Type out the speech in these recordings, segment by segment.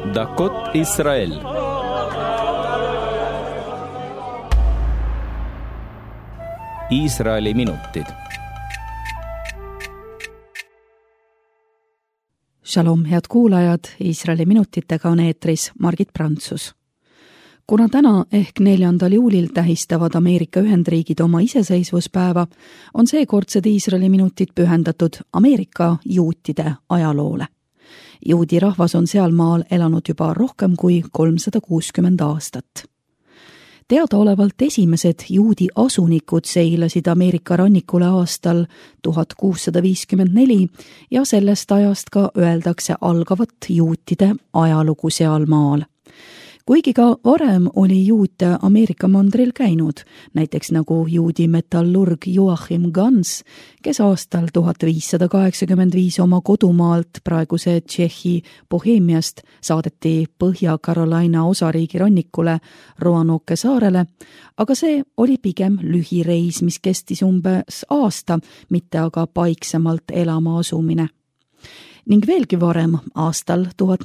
דקות ישראל. Iisraeli minutid. Shalom, head kuulajad, Iisraeli minutitega on eetris Margit Prantsus. Kuna täna ehk 4. juulil tähistavad Ameerika Ühendriigid oma iseseisvuspäeva, on seekordsed Iisraeli minutid pühendatud Ameerika juutide ajaloole. Juudi rahvas on sealmaal elanud juba rohkem kui 360 aastat. Teadaolevalt esimesed juudi asunikud seilasid Ameerika rannikule aastal 1654 ja sellest ajast ka öeldakse algavat juutide ajalugu sealmaal. Kuigi ka varem oli juute Ameerika mandril käinud, näiteks nagu juudi metallurg Joachim Gans, kes aastal 1585 oma kodumaalt praeguse Tšehhi Boheemiast saadeti Põhja-Carolina osariigi rannikule Roanoke saarele, aga see oli pigem lühireis, mis kestis umbes aasta, mitte aga paiksemalt elama asumine. Ning veelgi varem, aastal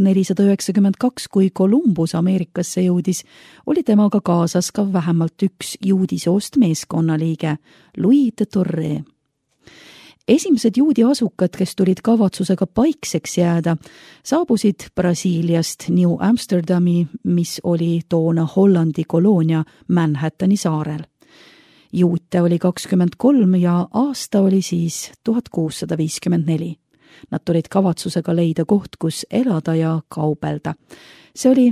1492, kui Columbus Ameerikasse jõudis, oli temaga kaasas ka vähemalt üks juudisoost meeskonnaliige, Louis de Torre. Esimesed juudi asukad, kes tulid kavatsusega paikseks jääda, saabusid Brasiiliast New Amsterdami, mis oli toona Hollandi koloonia Manhattani saarel. Juute oli 23 ja aasta oli siis 1654. Nad tulid kavatsusega leida koht, kus elada ja kaubelda. See oli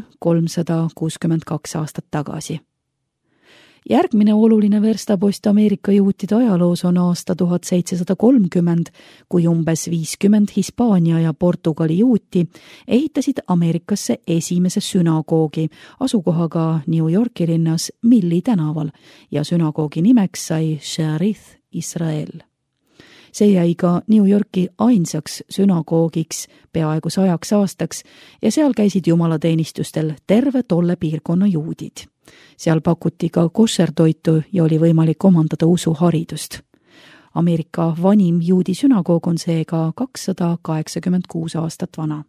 362 aastat tagasi. Järgmine oluline verstapost Ameerika juutide ajaloos on aasta 1730, kui umbes 50 Hispaania ja Portugali juuti ehitasid Ameerikasse esimese sünagoogi asukohaga New Yorki linnas Milli tänaval ja sünagoogi nimeks sai Sharith Israel. See jäi ka New Yorki ainsaks sünagoogiks peaaegu 100 aastaks ja seal käisid jumalateenistustel terve tolle piirkonna juudid. Seal pakuti ka koššertoitu ja oli võimalik omandada usuharidust. Ameerika vanim juudi sünagoog on seega 286 aastat vana.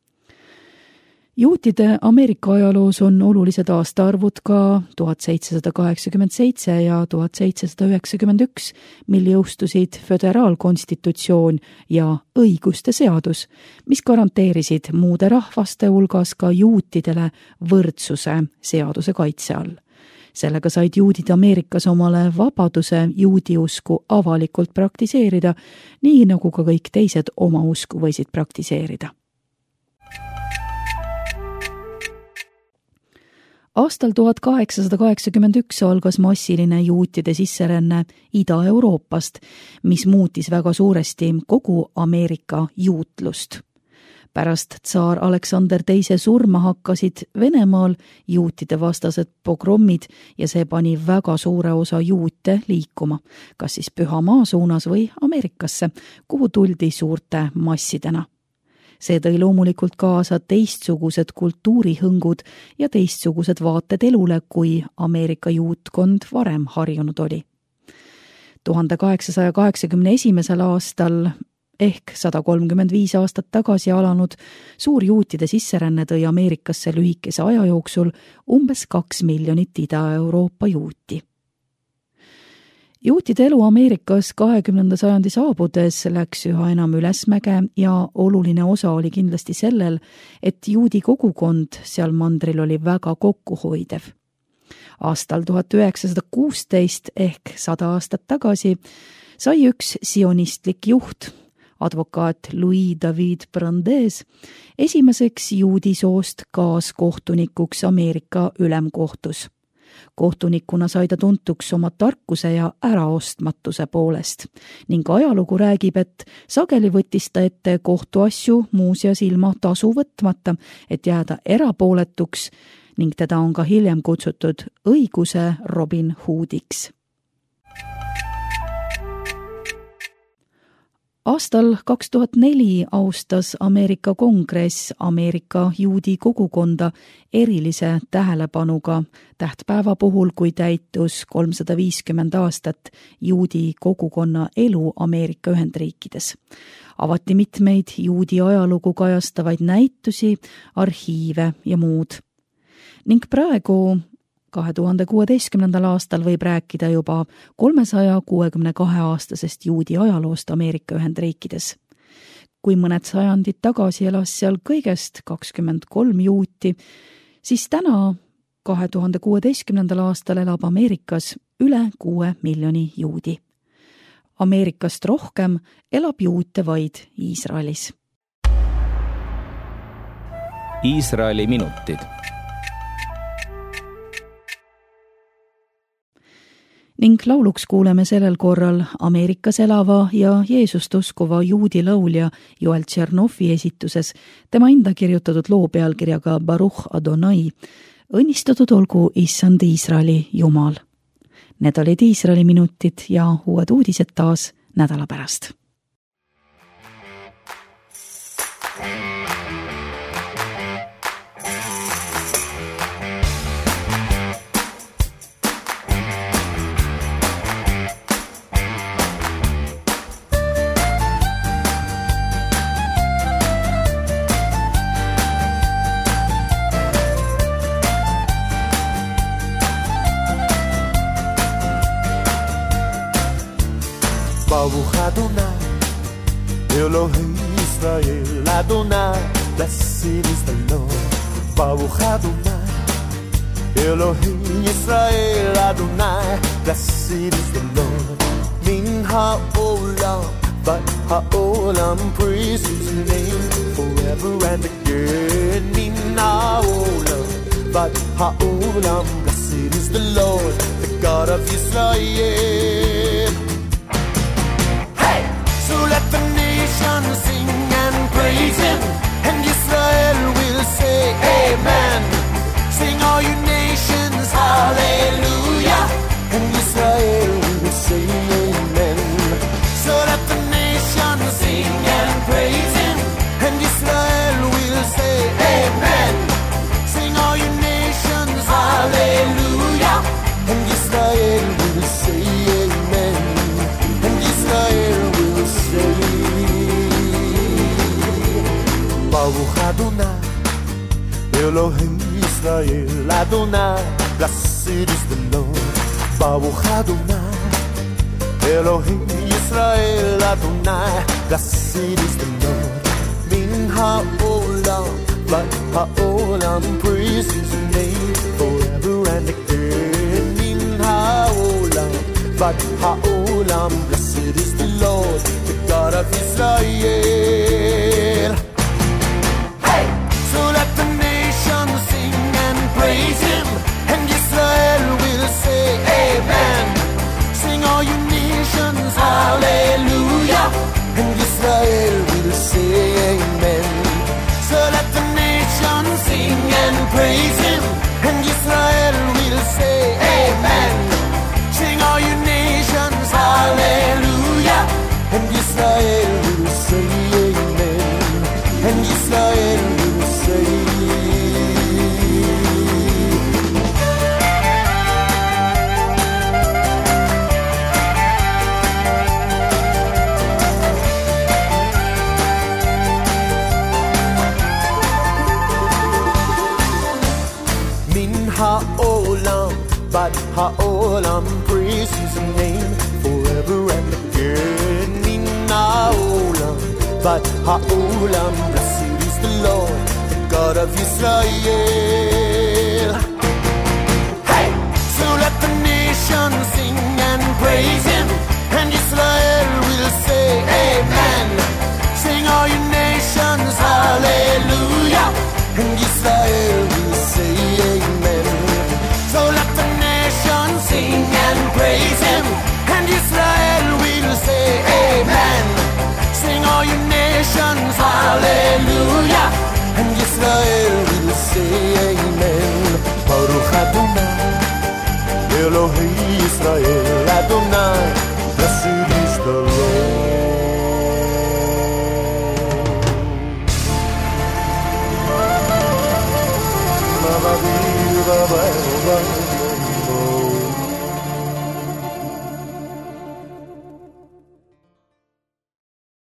Juutide Ameerika ajaloos on olulised aastaarvud ka 1787 ja 1791, mil jõustusid föderaalkonstitutsioon ja õiguste seadus, mis garanteerisid muude rahvaste hulgas ka juutidele võrdsuse seaduse kaitse all. Sellega said juudid Ameerikas omale vabaduse juudiusku avalikult praktiseerida, nii nagu ka kõik teised oma usku võisid praktiseerida. Aastal 1881 algas massiline juutide sisseränne Ida-Euroopast, mis muutis väga suuresti kogu Ameerika juutlust. Pärast tsaar Aleksander II surma hakkasid Venemaal juutide vastased pogrommid ja see pani väga suure osa juute liikuma, kas siis Püha Maa suunas või Ameerikasse, kuhu tuldi suurte massidena. See tõi loomulikult kaasa teistsugused kultuurihõngud ja teistsugused vaated elule, kui Ameerika juutkond varem harjunud oli. 1881. aastal ehk 135 aastat tagasi alanud suur juutide sisseränne tõi Ameerikasse lühikese aja jooksul umbes 2 miljonit Ida-Euroopa juuti. Juutide elu Ameerikas 20. sajandi saabudes läks üha enam ülesmäge ja oluline osa oli kindlasti sellel, et juudi kogukond seal mandril oli väga kokkuhoidev. Aastal 1916 ehk 100 aastat tagasi sai üks sionistlik juht, advokaat Louis David Brandes, esimeseks juudisoost kaaskohtunikuks Ameerika ülemkohtus. Kohtunikuna sai ta tuntuks oma tarkuse ja äraostmatuse poolest ning ajalugu räägib, et sageli võttis ta ette kohtuasju muuseas ilma tasu võtmata, et jääda erapooletuks ning teda on ka hiljem kutsutud õiguse Robin Hoodiks. Aastal 2004 austas Ameerika Kongress Ameerika juudi kogukonda erilise tähelepanuga tähtpäeva puhul, kui täitus 350 aastat juudi kogukonna elu Ameerika Ühendriikides. Avati mitmeid juudi ajalugu kajastavaid näitusi, arhiive ja muud. Ning praegu 2016. aastal võib rääkida juba 362-aastasest juudi ajaloost Ameerika Ühendriikides. Kui mõned sajandid tagasi elas seal kõigest 23 juuti, siis täna 2016. aastal elab Ameerikas üle 6 miljoni juudi. Ameerikast rohkem elab juute vaid Iisraelis. Iisraeli minutid. Ning lauluks kuuleme sellel korral Ameerikas elava ja Jeesust uskuva juudi laulja Joel Tšernovi esituses tema enda kirjutatud loo pealkirjaga Baruch Adonai. Õnnistatud olgu issand Iisraeli Jumal. Need olid Iisraeli minutid ja uued uudised taas nädala pärast. Baruch Adonai, Elohim Israel Adonai, blessed is the Lord. Baruch Adonai, Elohim Israel Adonai, blessed is the Lord. Min ha'olam, but ha'olam praise his name forever and again. Min ha'olam, but ha'olam, blessed is the Lord, the God of Israel. So let the nations sing and praise him, and Israel will say amen. Sing all you nations, hallelujah, and Israel will say amen. So let the nations sing and praise him, and Israel will say amen. Sing all you nations, hallelujah, and Israel will say amen. And Israel will say, Baruch Adonai, Elohim Israel Adonai, blessed is the Lord. Baruch Adonai, Elohim Israel Adonai, blessed is the Lord. Min ha'olam, but ha'olam praise his name forever and again. Min ha'olam, but ha'olam, blessed is the Lord, the God of Israel. Hey! So let the nations sing and praise him, and Israel will say amen. Sing all you nations, hallelujah, and Israel will say amen. So let the nations sing and praise him, and Israel will say amen. Sing all you nations, hallelujah, and Israel will say amen. And Israel will say Min ha'olam, but ha'olam praise his name forever and again. Min ha'olam, but ha'olam, blessed is the Lord, the God of Israel. Hey! So let the nations sing and praise him, and Israel will say amen. Sing all you nations, hallelujah, and Israel will say amen. So let the nations sing and praise him, and Israel will say amen. Sing all you nations, hallelujah, and Israel will say amen. Baruch Adonai, Elohim Israel Adonai, blessed is the Lord.